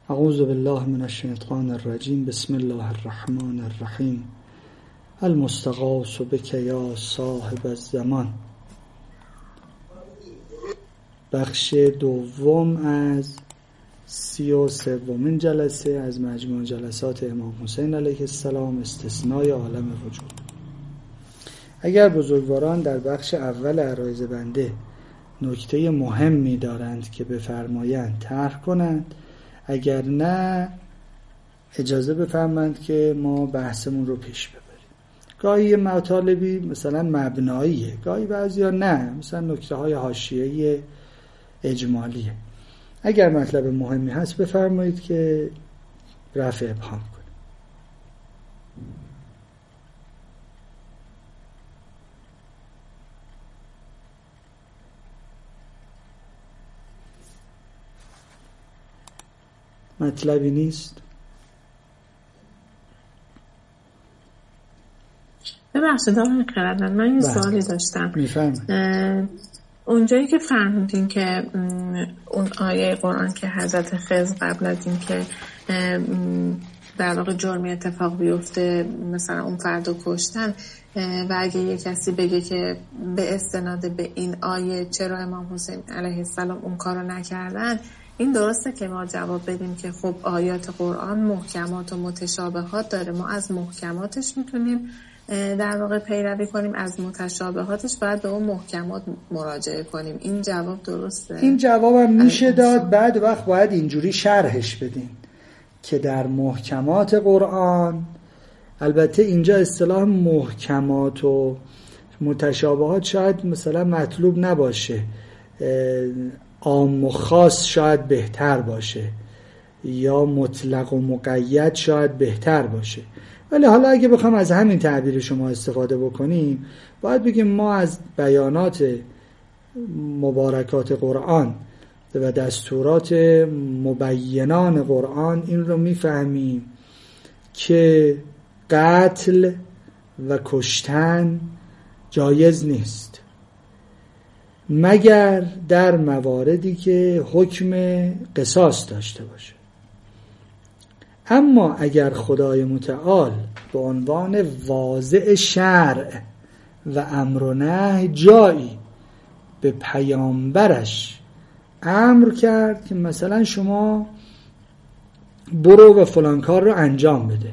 اعوذ بالله من الشیطان الرجیم. بسم الله الرحمن الرحیم. المستغاث بک یا صاحب الزمان. بخش دوم از 33مین جلسه از مجموع جلسات امام حسین علیه السلام، استثنای عالم وجود. اگر بزرگواران در بخش اول عرایض بنده نکته مهمی دارند که بفرمایند طرح کنند، اگر نه اجازه بفرمایند که ما بحثمون رو پیش ببریم. گاهی مطالبی مثلا مبناییه، گاهی بعضیا نه، مثلا نکته های حاشیه‌ای اجمالیه. اگر مطلب مهمی هست بفرمایید که رفع ابهام کنیم. مطلبی نیست؟ ببخشید آقای خردمند، من یه سوالی داشتم. میفهمم. اونجایی که فرمودین که اون آیه قرآن که حضرت خضر قبل از این که در واقع جرمی اتفاق بیفته مثلا اون فردو کشتن، و اگه یه کسی بگه که به استناد به این آیه چرا امام حسین علیه السلام اون کارو نکردن، این درسته که ما جواب بدیم که خب آیات قرآن محکمات و متشابهات داره، ما از محکماتش میتونیم در واقع پیروی کنیم، از متشابهاتش باید به اون محکمات مراجعه کنیم. این جواب درسته؟ این جوابم میشه داد، بعد وقت باید اینجوری شرحش بدین که در محکمات قرآن، البته اینجا اصطلاح محکمات و متشابهات شاید مثلا مطلوب نباشه، عام و خاص شاید بهتر باشه، یا مطلق و مقید شاید بهتر باشه. ولی حالا اگه بخوام از همین تعبیر شما استفاده بکنیم، باید بگیم ما از بیانات مبارکات قرآن و دستورات مبینان قرآن این رو میفهمیم که قتل و کشتن جایز نیست، مگر در مواردی که حکم قصاص داشته باشه. اما اگر خدای متعال به عنوان واضع شرع و امر و نهی جایی به پیامبرش امر کرد که مثلا شما برو و فلان کار رو انجام بده،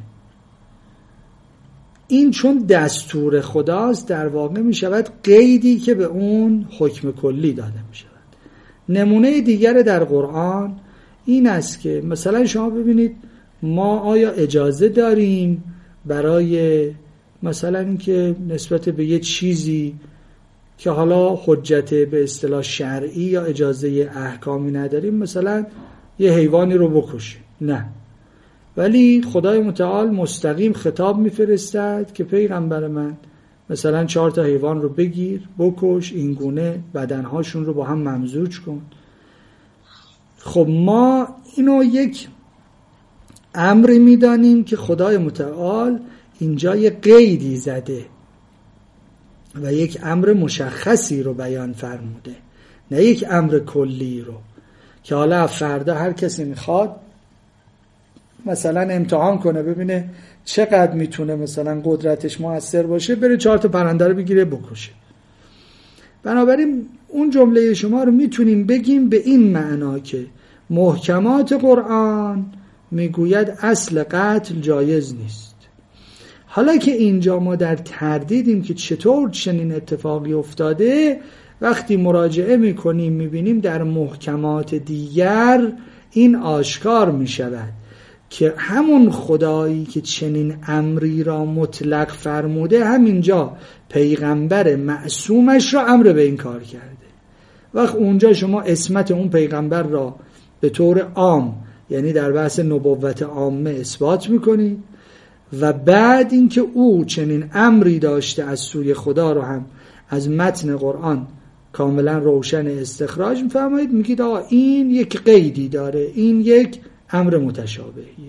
این چون دستور خداست در واقع می شود قیدی که به اون حکم کلی داده می شود. نمونه دیگر در قرآن این است که مثلا شما ببینید ما آیا اجازه داریم برای مثلا اینکه نسبت به یه چیزی که حالا حجت به اصطلاح شرعی یا اجازه احکامی نداریم مثلا یه حیوانی رو بکشیم؟ نه، ولی خدای متعال مستقیم خطاب میفرستد که پیغمبر من مثلا 4 تا حیوان رو بگیر بکش، این گونه بدنهاشون رو با هم ممزوج کن. خب ما اینو یک امری میدانیم که خدای متعال اینجا یه قیدی زده و یک امر مشخصی رو بیان فرموده، نه یک امر کلی رو که حالا فردا هر کسی میخواد مثلا امتحان کنه ببینه چقدر میتونه مثلا قدرتش موثر باشه، بره 4 تا پرنده رو بگیره بکشه. بنابراین اون جمله شما رو میتونیم بگیم به این معنا که محکمات قرآن میگوید اصل قتل جایز نیست. حالا که اینجا ما در تردیدیم که چطور چنین اتفاقی افتاده، وقتی مراجعه میکنیم میبینیم در محکمات دیگر این آشکار میشود که همون خدایی که چنین امری را مطلق فرموده همینجا پیغمبر معصومش را امر به این کار کرده. وقت اونجا شما عصمت اون پیغمبر را به طور عام، یعنی در بحث نبوت عامه اثبات میکنید و بعد اینکه او چنین امری داشته از سوی خدا رو هم از متن قرآن کاملا روشن استخراج میفرمایید، میگید آقا این یک قیدی داره، این یک امر متشابهیه.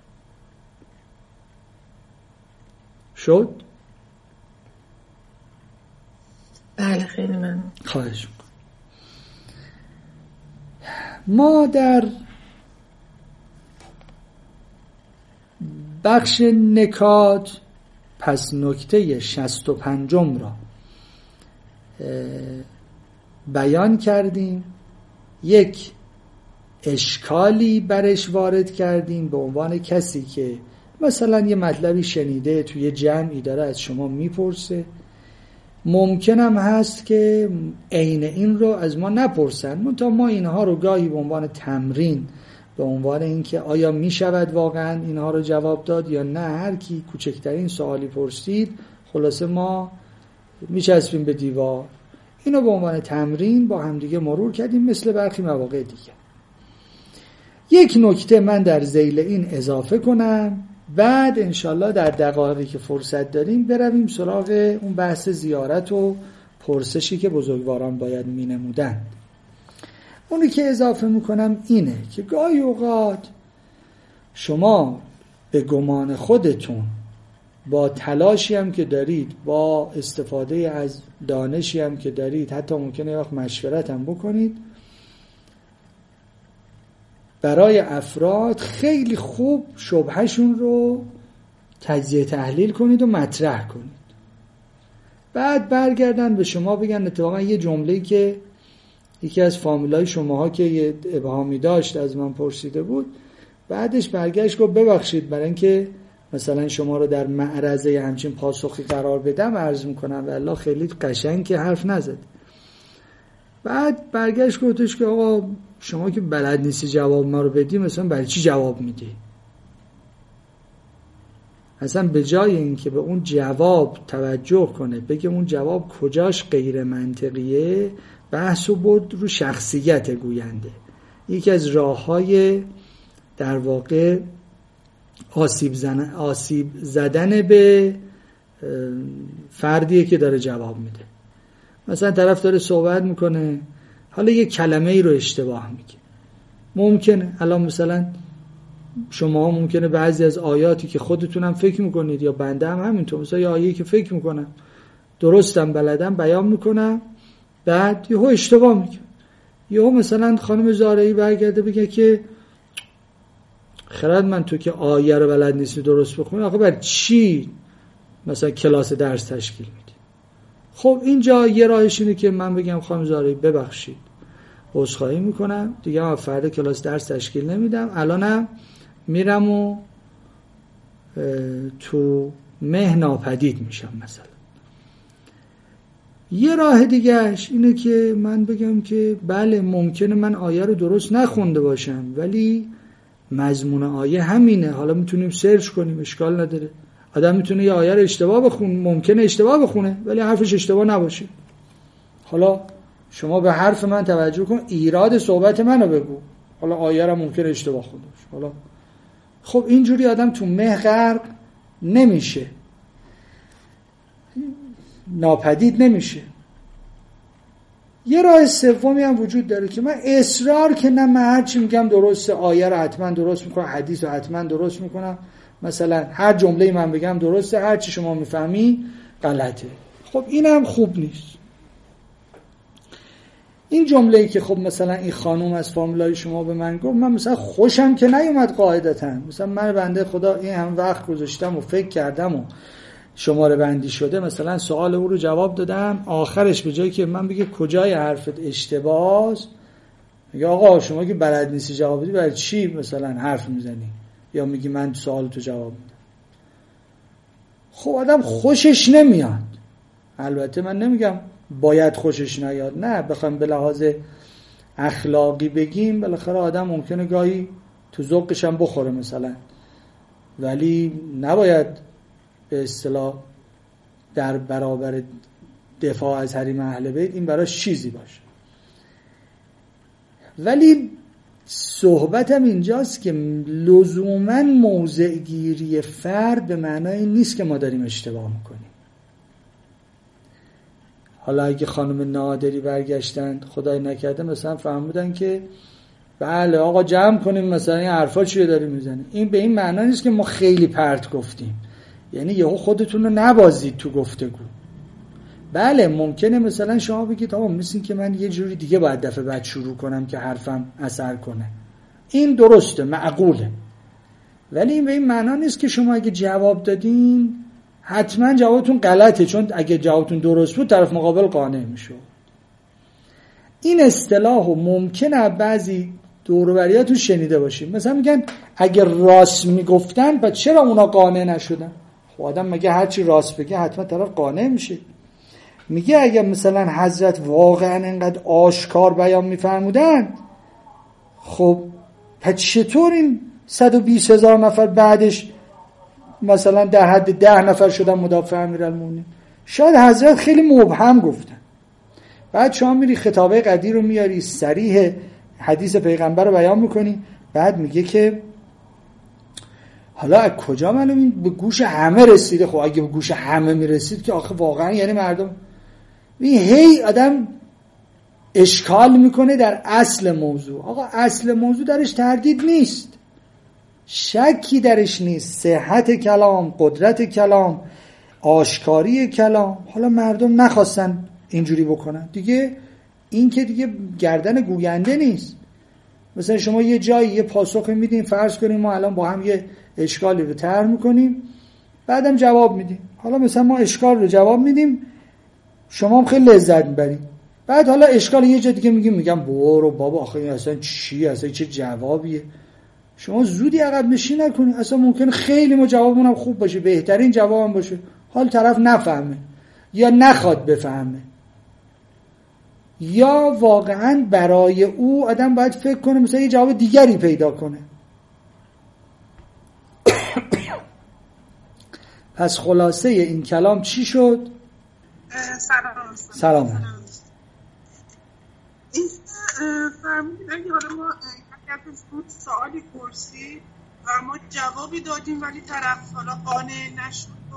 شد؟ بله، خیلی ممنون. خواهش میکنم. ما در بخش نکات. پس نکته 65 را بیان کردیم، یک اشکالی برش وارد کردیم به عنوان کسی که مثلا یه مطلبی شنیده توی جمعی داره از شما میپرسه، ممکنم هست که عین این رو از ما نپرسن، منتها ما اینها رو گاهی به عنوان تمرین، به عنوان اینکه آیا میشود واقعا اینها رو جواب داد یا نه، هر کی کوچکترین سوالی پرسید خلاصه ما میچسبیم به دیوار، اینو به عنوان تمرین با همدیگه مرور کردیم مثل برخی مواقع دیگه. یک نکته من در ذیل این اضافه کنم، بعد انشالله در دقایقی که فرصت داریم برویم سراغ اون بحث زیارت و پرسشی که بزرگواران باید می نمودن. اونی که اضافه میکنم اینه که گاهی اوقات شما به گمان خودتون با تلاشی هم که دارید، با استفاده از دانشی هم که دارید، حتی ممکنه وقت مشورت هم بکنید، برای افراد خیلی خوب شبهشون رو تجزیه تحلیل کنید و مطرح کنید، بعد برگردن به شما بگن اتفاقا یه جمله‌ای که یکی از فامیلای شماها که یه ابهامی داشت از من پرسیده بود، بعدش برگشت گفت ببخشید برای اینکه مثلا شما رو در معرض همچین پاسخی قرار بدم عرض میکنم والله خیلی قشنگ که حرف نزد. بعد برگشت گفتش که آقا شما که بلد نیستی جواب ما رو بدی، مثلا برای چی جواب میدی؟ اصلا به جای اینکه به اون جواب توجه کنه، بگه اون جواب کجاش غیر منطقیه، بحثو برد رو شخصیت گوینده. یکی از راه‌های در واقع آسیب زدن به فردیه که داره جواب میده. مثلا طرف داره صحبت میکنه، حالا یه کلمه ای رو اشتباه میگه، ممکنه الان مثلا شما ممکنه بعضی از آیاتی که خودتونم فکر میکنید یا بنده هم همینطور، مثلا یه آیه‌ای که فکر میکنم درستم بلدم بیان میکنم، بعد یهو اشتباه میگه، یهو مثلا خانم زارعی برگرده بگه که خرد من تو که آیه رو بلد نیستی درست بخونی، آخه بر چی مثلا کلاس درس تشکیل میدی؟ خب اینجا یه راهش اینه که من بگم خانم زارعی ببخشید عذرخواهی میکنم دیگه، من فردا کلاس درس تشکیل نمیدم، الانم میرم و تو مه ناپدید میشم مثلا. یه راه دیگهش اینه که من بگم که بله ممکنه من آیه رو درست نخونده باشم ولی مضمون آیه همینه، حالا میتونیم سرچ کنیم، اشکال نداره. آدم میتونه یه آیه رو اشتباه بخونه، ممکنه اشتباه بخونه ولی حرفش اشتباه نباشه. حالا شما به حرف من توجه کن، ایراد صحبت منو بگو، حالا آیه رو ممکنه اشتباه خونده باشه. حالا خب اینجوری آدم تو مه غرق نمیشه، ناپدید نمیشه. یه راه سومی هم وجود داره که من اصرار که نه، من هر چی میگم درسته، آیه رو حتما درست میکنم، حدیث رو حتما درست میکنم، مثلا هر جمله‌ای من بگم درسته، هر چی شما میفهمی غلطه. خب اینم خوب نیست. این جمله‌ای که خب مثلا این خانوم از فامیلای شما به من گفت، من مثلا خوشم که نیومد قاعدتاً، مثلا من بنده خدا این هم وقت گذاشتم و فکر کردم و شماره بندی شده، مثلا سوال او رو جواب دادم، آخرش به جایی که من بگه کجای حرفت اشتباهه، میگه آقا شما که بلد نیستی جواب بدی برای چی مثلا حرف میزنی یا میگی من سوال تو جواب میدم. خب آدم خوشش نمیاد. البته من نمیگم باید خوشش نیاد، نه، بخوام به لحاظ اخلاقی بگیم بالاخره آدم ممکنه گاهی تو ذوقش هم بخوره مثلا، ولی نباید به اصطلاح در برابر دفاع از حریم اهل بیت این براش چیزی باشه. ولی صحبتم اینجاست که لزوماً موضع گیری فرد به معنای نیست که ما داریم اشتباه میکنیم. حالا اگه خانم نادری برگشتن خدای نکرده مثلا فهمیدن که بله آقا جمع کنیم مثلا این حرفا چیه داری میزنی، این به این معنی نیست که ما خیلی پرت گفتیم، یعنی یهو خودتون رو نبازید تو گفتگو. بله ممکنه مثلا شما بگید آقا مثل که من یه جوری دیگه باید دفعه بعد شروع کنم که حرفم اثر کنه، این درسته، معقوله، ولی این به این معنا نیست که شما اگه جواب دادین حتما جوابتون غلطه، چون اگه جوابتون درست بود طرف مقابل قانع میشه. این اصطلاحو ممکنه بعضی دور و بریاتون شنیده باشیم، مثلا میگن اگه راست میگفتن بعد چرا اونا قانع نشدن؟ خب آدم مگه هرچی راست بگه حتما طرف قانع میشه؟ میگه اگه مثلا حضرت واقعا انقدر آشکار بیان میفرمودن، خب پس چطور این 120,000 نفر بعدش مثلا در حد 10 نفر شدن مدافع امیرالمومنین؟ شاید حضرت خیلی مبهم گفتن. بعد شما میری خطابه قدیر رو میاری، صریح حدیث پیغمبر رو بیان میکنی، بعد میگه که حالا از کجا معلوم این به گوش همه رسیده؟ خب اگه به گوش همه میرسید که آخه واقعا یعنی مردم هی آدم اشکال میکنه در اصل موضوع. آقا اصل موضوع درش تردید نیست، شکی درش نیست، صحت کلام، قدرت کلام، آشکاری کلام. حالا مردم نخواستن اینجوری بکنن دیگه، این که دیگه گردن گوینده نیست. مثلا شما یه جایی یه پاسخ میدین، فرض کنیم ما الان با هم یه اشکالی رو طرح میکنیم، بعدم جواب میدیم. حالا مثلا ما اشکال رو جواب میدیم، شما هم خیلی لذت میبرید، بعد حالا اشکال یه جا دیگه میگم برو بابا آخه این اصلا چی، اصلا چه جوابیه. شما زودی عقب نشین نکنید، اصلا ممکنه خیلی ما جوابمون هم خوب باشه، بهترین جواب هم باشه، حال طرف نفهمه یا نخواد بفهمه، یا واقعا برای او آدم باید فکر کنه مثلا یه جواب دیگری پیدا کنه. پس خلاصه این کلام چی شد؟ سلام. این فرمودید اگه حالا ما اگر سوالی پرسید و ما جوابی دادیم ولی طرف حالا قانع نشد و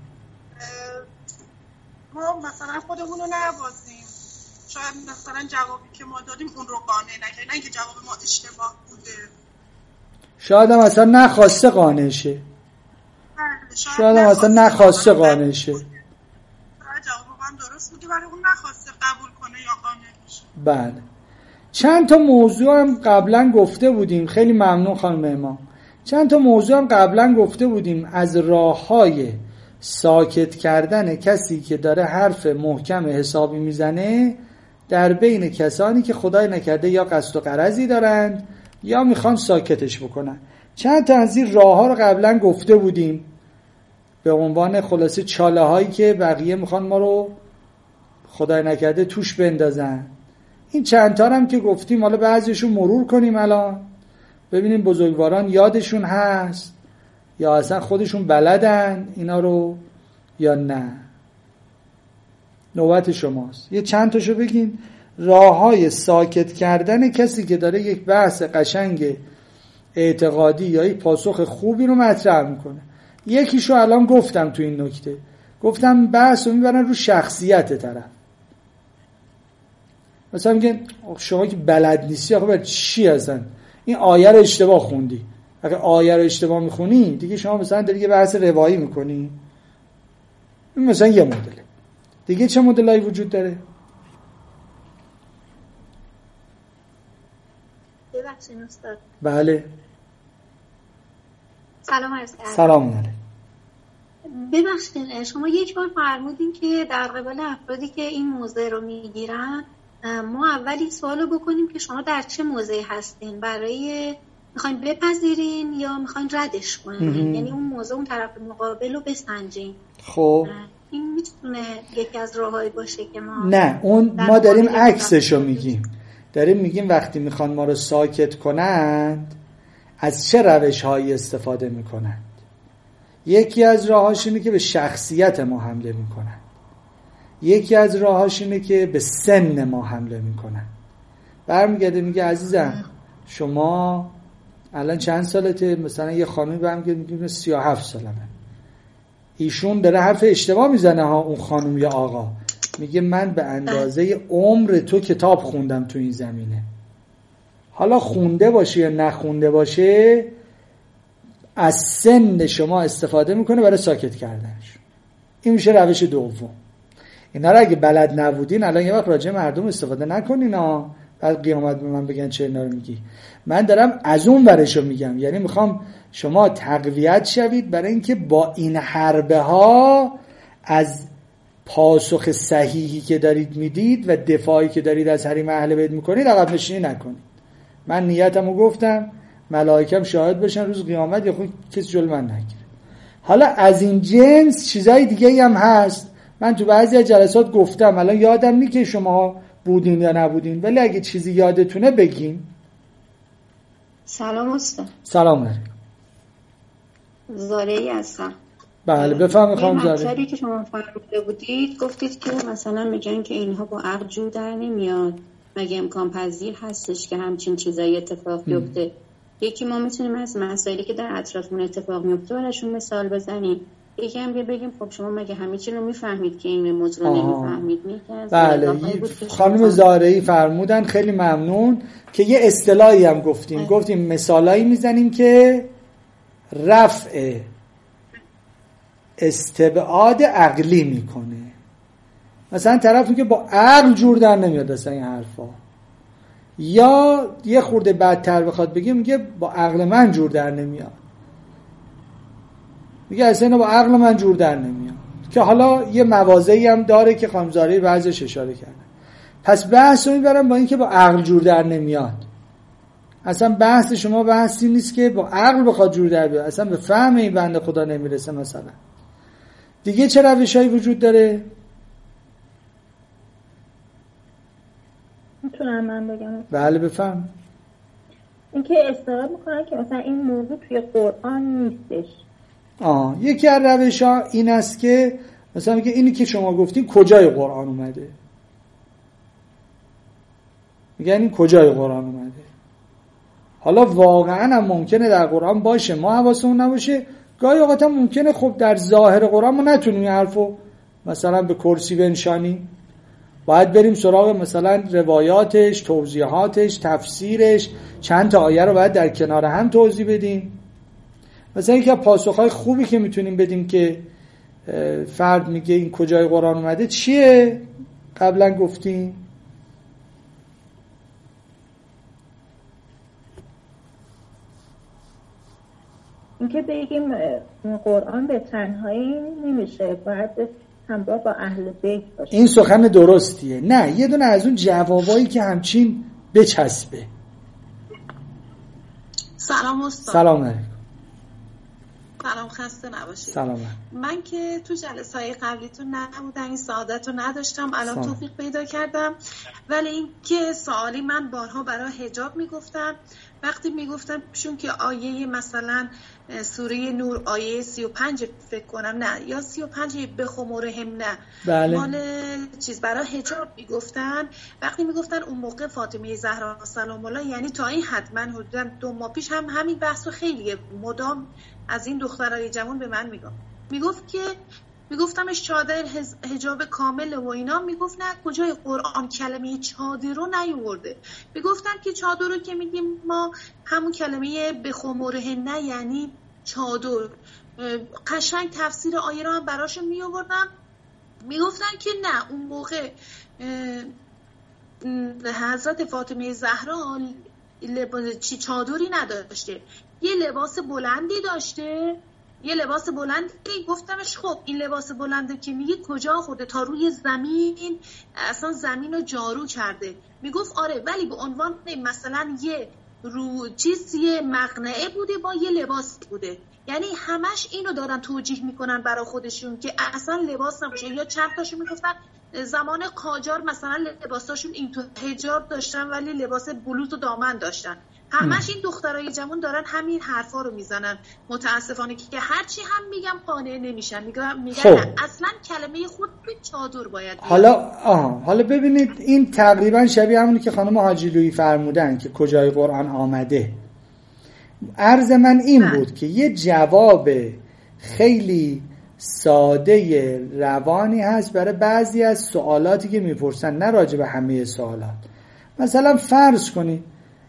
ما مثلا خودمون رو نوازیم، شاید مثلا جوابی که ما دادیم اون رو قانع نکنه، نه اینکه جواب ما اشتباه بوده، شاید هم اصلا نخواسته قانع شه، شاید هم اصلا نخواسته قانع شه، جواب هم درست بوده ولی اون نخواسته قبول کنه یا قانع بشه. بله. چند تا موضوع هم قبلا گفته بودیم، خیلی ممنون خانم امام. چند تا موضوع هم قبلا گفته بودیم از راه‌های ساکت کردن کسی که داره حرف محکم حسابی میزنه در بین کسانی که خدای نکرده یا قصد و غرضی دارند یا میخوان ساکتش بکنن. چند تا از این راه‌ها رو قبلا گفته بودیم به عنوان خلاصه چاله هایی که بقیه میخوان ما رو خدای نکرده توش بندازن. این چند تا هم که گفتیم، حالا بعضیشو مرور کنیم الان ببینیم بزرگواران یادشون هست یا اصلا خودشون بلدن اینا رو یا نه. نوبت شماست. یه چند تاشو بگین. راه‌های ساکت کردن کسی که داره یک بحث قشنگ اعتقادی یا یک پاسخ خوبی رو مطرح میکنه. یکیشو الان گفتم تو این نکته، گفتم بحث رو میبرن رو شخصیت طرف. مثلا میگن شما که بلد نیستی آخه برای چی هستن این آیه رو اشتباه خوندی. اگه آیه رو اشتباه میخونی دیگه شما مثلا داری یه بحث روایی میکنی. این مثلا یه مدله. دیگه چه مدلایی وجود داره؟ ببخشید استاد. بله. سلام عرض کردم. سلام علیکم. ببخشید شما یک بار فرمودین که در قبال افرادی که این موضع رو میگیرن ما اولی سوالو بکنیم که شما در چه موضعی هستین، برای میخواین بپذیرین یا میخواین ردش کنین، یعنی اون موضوع اون طرف مقابل رو بسنجین. خب این میتونه یکی از راههایی باشه که ما نه اون ما داریم عکسشو میگیم، داریم میگیم وقتی میخوان ما رو ساکت کنند از چه روش‌هایی استفاده میکنند. یکی از راهاش اینه که به شخصیت ما حمله میکنند، یکی از راهاش اینه که به سن ما حمله میکنند. برمیگرده میگه عزیزم شما الان چند سالته؟ مثلا یه خانمی برمیگرده میگه 37 سالمه. ایشون داره حرف اشتباه میزنه ها، اون خانم یا آقا میگه من به اندازه عمر تو کتاب خوندم تو این زمینه. حالا خونده باشه یا نخونده باشه از سن شما استفاده میکنه برای ساکت کردنش. این میشه روش دوم. اینا رو اگه بلد نبودین الان یه وقت راجع مردم استفاده نکنین ها، بعد قیامت به من بگن چه اینا رو میگی. من دارم از اون ورشو میگم، یعنی میخوام شما تقویت شوید برای اینکه با این حربه ها از پاسخ صحیحی که دارید میدید و دفاعی که دارید از حریم اهل بیت میکنید عقب نشینی نکنید. من نیتمو گفتم، ملائکم شاهد باشن روز قیامت، یا خود کسی جلو من نگیره. حالا از این جنس چیزای دیگه هم هست. من تو بعضی از جلسات گفتم، الان یادم نی که شما بودین یا نبودین، ولی اگه چیزی یادتونه بگین. سلام استاد. سلام علیکم. زارعی هستم. بله بفهم. خانم زارعی، مطلبی که شما فرموده بودید، گفتید که مثلا میگن که اینها با عقل جور در نمیاد، مگه امکان پذیر هستش که همچین چیزایی اتفاق بیفته؟ یکی ما میتونیم از مسائلی که در اطرافمون اتفاق میفته براشون مثال بزنیم، یکی هم بگیم خب شما مگه همه چی رو میفهمید که این موضوع رو نمیفهمید؟ بله خانم زارعی فرمودن، خیلی ممنون که یه اصطلاحی هم گفتیم مثالایی میزنیم که رفع استبعاد عقلی میکنه. مثلا طرف میگه با عقل جور در نمیاد اصلا این حرفا، یا یه خورده بدتر بخواد بگه میگه با عقل من جور در نمیاد، میگه اصلا با عقل من جور در نمیاد، که حالا یه مواضعی هم داره که خانم زارعی بعضیش اشاره کرده. پس بحث رو میبرم با اینکه با عقل جور در نمیاد. اصلا بحث شما بحثی نیست که با عقل بخواد جور در بیاد، اصلا به فهم این بنده خدا نمیرسه. مثلا دیگه چه روشایی وجود داره؟ میتونم من بگم؟ بله بفهم. اینکه استدلال میکنن که مثلا این موضوع توی قرآن نیستش. یکی از روش‌ها این است که مثلا میگه اینی که شما گفتین کجای قرآن اومده؟ میگن این کجای قرآن اومده؟ حالا واقعا هم ممکنه در قرآن باشه، ما حواسمون نباشه. گاهی اوقات هم ممکنه خب در ظاهر قرآن ما نتونیم این حرفو مثلا به کرسی بنشانیم، باید بریم سراغ مثلا روایاتش، توضیحاتش، تفسیرش، چند تا آیه رو باید در کنار هم توضیح بدیم. مثلا یکی از پاسخهای خوبی که میتونیم بدیم که فرد میگه این کجای قرآن اومده چیه؟ قبلا گفتیم اینکه بگیم قرآن به تنهایی نمیشه، باید همراه با اهل بیت باشه. این سخن درستیه. نه، یه دونه از اون جوابایی که همچین بچسبه. سلام استاد. سلام علیکم. سلام، خسته نباشید. سلام. من که تو جلسه‌های قبلیتون نبودم، این سعادت رو نداشتم، الان توفیق پیدا کردم. ولی این که سوالی من بارها برای حجاب میگفتم، وقتی میگفتم چون که آیه مثلا سوره نور آیه 35 فکر کنم، نه یا 35 بخمرهم، نه بله. مال چیز برای حجاب میگفتن. وقتی میگفتن اون موقع فاطمه زهرا سلام الله، یعنی تا این حد من حدودا 2 ماه پیش هم همین بحثو خیلی مدام از این دخترای جوان به من میگفت که میگفتمش چادر حجاب کامل و اینا، میگفت نه کجای قرآن کلمه چادر رو نیورده. میگفتم که چادر رو که میگیم ما همون کلمه بخمرهن، نه یعنی چادر. قشنگ تفسیر آیه رو هم براشون میآوردم. میگفتن که نه اون موقع حضرت فاطمه زهرا چادری نداشته، یه لباس بلندی داشته، یه لباس بلندی. گفتمش خب این لباس بلنده که میگی کجا خورده؟ تا روی زمین، اصلا زمین رو جارو کرده. میگفت آره، ولی به عنوان مثلا یه یه مقنعه بوده با یه لباس بوده. یعنی همش اینو دارن توجیه میکنن برای خودشون که اصلا لباس نباشه. یا چند تاشون میگفتن زمان قاجار مثلا لباساشون این تو حجاب داشتن ولی لباس بلوز و دامن داشتن. همش این دخترای جوان دارن همین حرفا رو میزنن. متاسفانه که هرچی هم میگم قانع نمیشن. میگن نه اصلا کلمه خود به چادر باید حالا ببینید این تقریبا شبیه همونی که خانم حاجیلویی فرمودن که کجای قرآن آمده. عرض من این بود که یه جواب خیلی ساده روانی هست برای بعضی از سوالاتی که میپرسن، نه راجع به همه سوالات. مثلا فرض کنید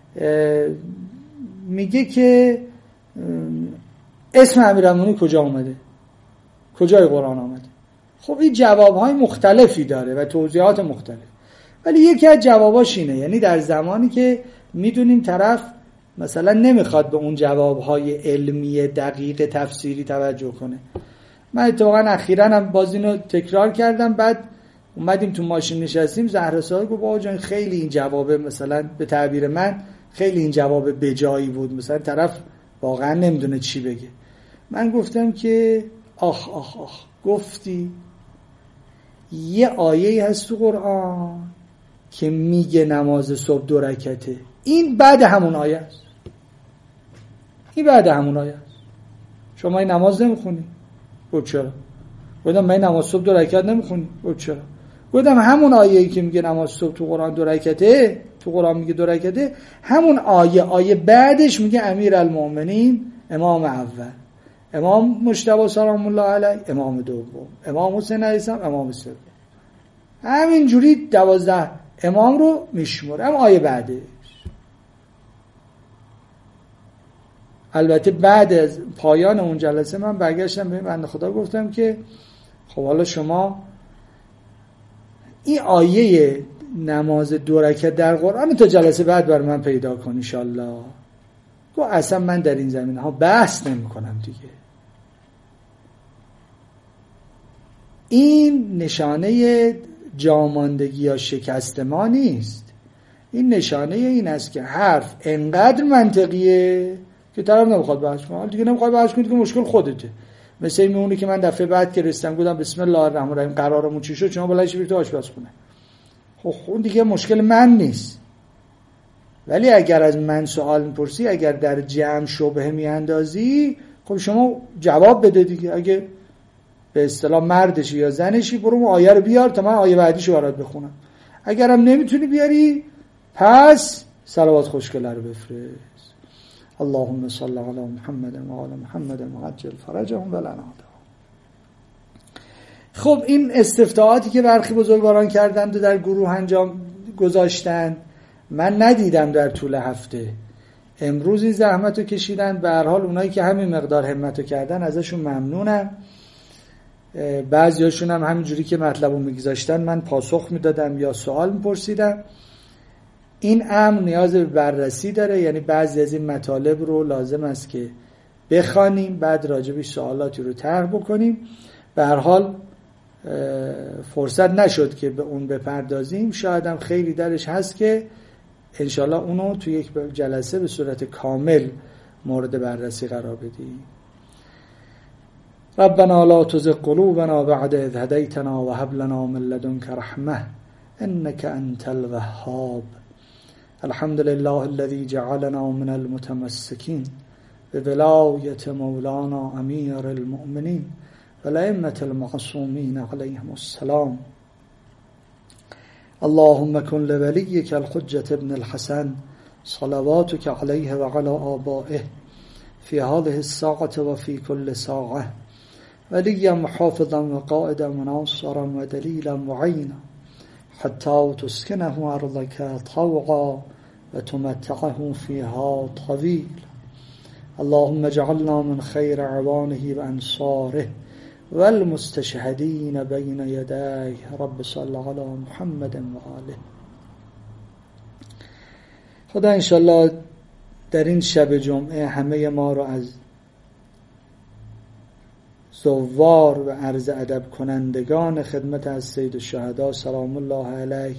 میگه که اسم امیرالمومنین کجا اومده؟ کجای قرآن آمده؟ خب این جوابهای مختلفی داره و توضیحات مختلف. ولی یکی از جواباش اینه، یعنی در زمانی که میدونیم طرف مثلا نمیخواد به اون جوابهای علمی دقیق تفسیری توجه کنه. من اتفاقا اخیراً هم باز اینو تکرار کردم، بعد اومدیم تو ماشین نشستیم، زهرا صاحب گفت بابا جان خیلی این جواب مثلا به تعبیر من خیلی این جواب بجایی بود، مثلا طرف واقعا نمیدونه چی بگه. من گفتم که آخ آخ آخ، گفتی یه آیه هست تو قرآن که میگه نماز صبح 2 رکعته، این بعد همون آیه است، این بعد همون آیه است. شما این نماز نمیخونی؟ گفت چرا؟ گفتم من نماز صبح 2 رکعت نمیخونی؟ گفت چرا؟ گفتم همون آیه‌ای که میگه نماز صبح تو قرآن 2 رکعته، تو قرآن میگه 2 رکعته، همون آیه بعدش میگه امیرالمومنین امام اول، امام مجتبی سلام الله علیه امام دوم، امام حسین علیه السلام امام سوم. همین جوری 12 امام رو میشمره، هم آیه بعدش. البته بعد از پایان اون جلسه من برگشتم به بنده خدا گفتم که خب حالا شما این آیه نماز 2 رکعت در قرآن تا جلسه بعد برای من پیدا کن ان شاء الله. گفت اصلا من در این زمینه ها بحث نمی کنم دیگه. این نشانه جاماندگی یا شکست ما نیست، این نشانه این است که حرف انقدر منطقیه که طرف نمیخواد بحث کنه. حالا دیگه نمیخواد بحث کنه که مشکل خودته. مثل این میمونه که من دفعه بعد که رسیدم گفتم بسم الله الرحمن الرحیم قرارمون چی شد، شما بلند شید تو آشپزخونه. خب اون دیگه مشکل من نیست. ولی اگر از من سوال میپرسی، اگر در جمع شبهه میاندازی، خب شما جواب بده دیگه. اگه به اصطلاح مردشی یا زنشی برو اون آیه رو بیار تا من آیه بعدیشو برات بخونم. اگرم نمیتونی بیاری پس صلوات خوشگله رو بفرست. اللهم صل علی محمد و آل محمد و عجل فرجهم و لعنتهم. خب این استفتاءاتی که برخی بزرگواران کردند و در گروه انجام گذاشتند من ندیدم در طول هفته. امروز این زحمت رو کشیدن. به هر حال اونایی که همین مقدار همت رو کردن ازشون ممنونم. بعضیاشون هم همینجوری که مطلبو میگذاشتن من پاسخ میدادم یا سوال میپرسیدم. این امر نیاز به بررسی داره، یعنی بعضی از این مطالب رو لازم است که بخوانیم، بعد راجبش سوالاتی رو طرح بکنیم. به هر حال فرصت نشد که به اون بپردازیم، شاید هم خیلی درش هست که انشالله اونو تو یک جلسه به صورت کامل مورد بررسی قرار بدیم. ربنا لا تزغ قلوبنا بعد إذ هديتنا وهب لنا من لدنك رحمة إنك أنت الوهاب. الحمد لله الذي جعلنا من المتمسكين بولاية مولانا أمير المؤمنين والأئمة المعصومين عليهم السلام. اللهم كن لوليك الحجة ابن الحسن صلواتك عليه وعلى آبائه في هذه الساعة وفي كل ساعة وليا محافظا وقائدا وناصرا ودليلا وعينا حتى تسكنه أرضك طوعا وتمتعه فيها طويلا. اللهم اجعلنا من خير عوانه وأنصاره والمستشهدين بين يديه. رب صل على محمد وآله. خدا انشالله در این شب جمعه همه ما رو از زوار و عرض ادب کنندگان خدمت از سید الشهدا سلام الله علیه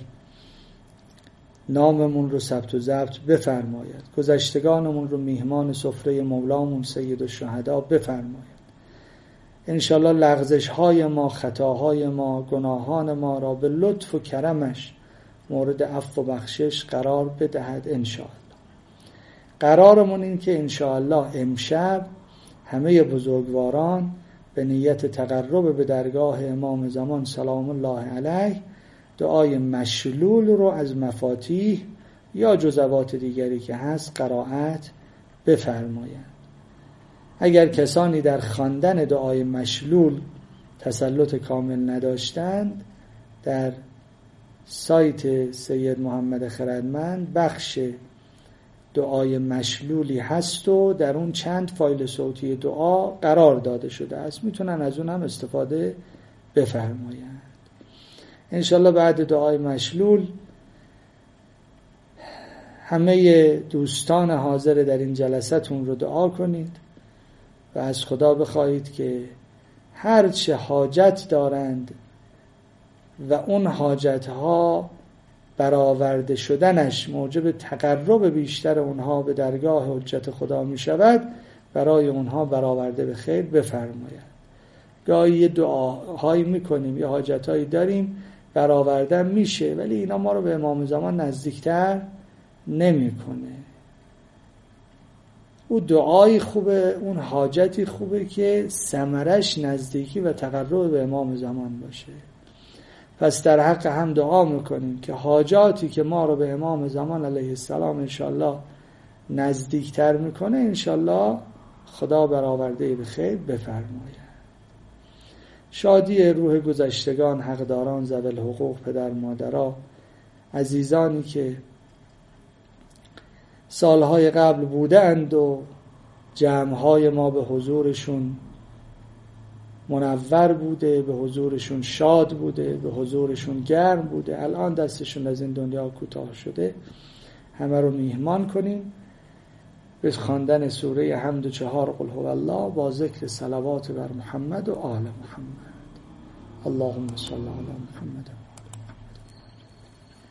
ناممون رو ثبت و ضبط بفرماید، گذشتگانمون رو میهمان سفره مولامون سید الشهدا بفرماید. انشالله لغزش های ما، خطاهای ما، گناهان ما را به لطف و کرمش مورد عفو و بخشش قرار بدهد انشالله. قرارمون این که انشالله امشب همه بزرگواران به نیت تقرب به درگاه امام زمان سلام الله علیه دعای مشلول رو از مفاتیح یا جزوات دیگری که هست قرائت بفرمایند. اگر کسانی در خواندن دعای مشلول تسلط کامل نداشتند، در سایت سید محمد خردمند بخش دعای مشلولی هست و در اون چند فایل صوتی دعا قرار داده شده است، میتونن از اون هم استفاده بفرمایند. انشالله بعد دعای مشلول همه دوستان حاضر در این جلسه‌تون رو دعا کنید و از خدا بخواهید که هر چه حاجت دارند و اون حاجتها برآورده شدنش موجب تقرب بیشتر اونها به درگاه حجت خدا می شود، برای اونها برآورده به خیر بفرماید. گاهی یه دعاهایی میکنیم، یه حاجتهایی داریم برآوردن میشه، ولی اینا ما رو به امام زمان نزدیکتر نمیکنه. او دعایی خوبه، اون حاجتی خوبه که ثمرش نزدیکی و تقرب به امام زمان باشه. پس در حق هم دعا میکنیم که حاجاتی که ما رو به امام زمان علیه السلام انشالله نزدیکتر میکنه انشالله خدا برآورده به خیر بفرماید. شادی روح گذشتگان، حقداران، ذوی الحقوق، پدر مادرها، عزیزانی که سالهای قبل بودند و جمعهای ما به حضورشون منور بوده، به حضورشون شاد بوده، به حضورشون گرم بوده، الان دستشون از این دنیا کوتاه شده، همه رو میهمان کنیم به خواندن سوره حمد و 4 قل هو الله با ذکر صلوات بر محمد و آل محمد. اللهم صل علی محمد.